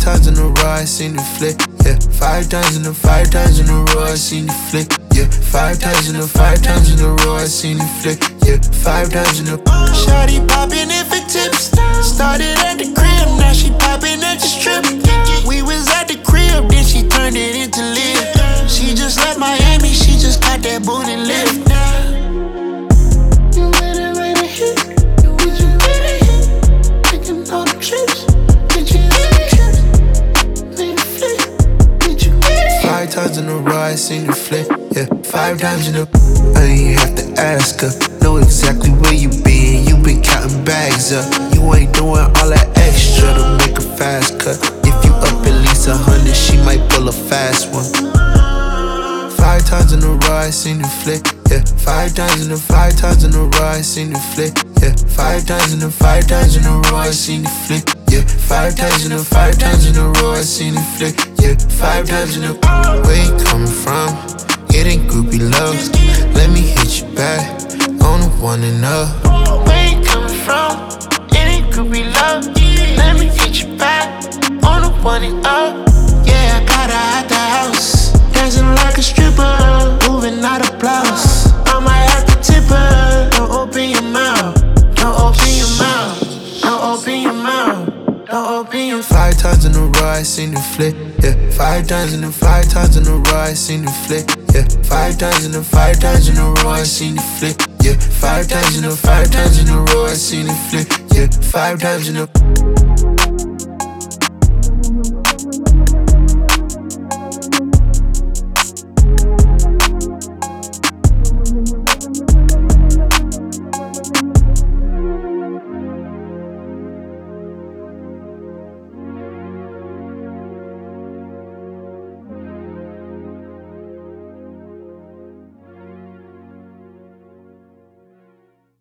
times in a row I seen the flick. Yeah, 5 times in a row I seen the flick. Yeah, 5 times in a row I seen the flick. Yeah, 5 times in a. Shawty poppin' it for tips. Started at the crib, now she poppin' at the strip. We was at the crib, then she turned it into live. She just left Miami, she just got that booty lift. You ready, ready, hit? Did you ready hit? Taking all the trips. Did you ready trips? Made a flip. Did you ready? 5 times in a row I seen the flip. Yeah, 5 times in a. I ain't have to ask her. Know exactly where you been. You been counting bags up. You ain't doing all that extra to make a fast cut. If you up at least 100, she might pull a fast one. 5 times in a row I seen the flick. Yeah, 5 times in a row I seen the flick. Yeah, 5 times in a row I seen the flick. Yeah, 5 times in a row I seen the flick. Yeah, 5 times in a. Where you coming from? It ain't groupie love. Let me hit you back on the one and up. Where you coming from? It ain't groupie love. Let me hit you back on the one and up. Yeah, I got her out the house, dancing like a stripper, moving out of blouse. I might have to tip her. Don't open your mouth. Don't open your mouth. Don't open your mouth. Don't open your. 5 times in a row I seen the flick. Yeah, 5 times in a row I seen the flick. Yeah, 5 times in a row I seen the flick. Yeah, 5 times in a row I seen the flick. Yeah, 5 times in a.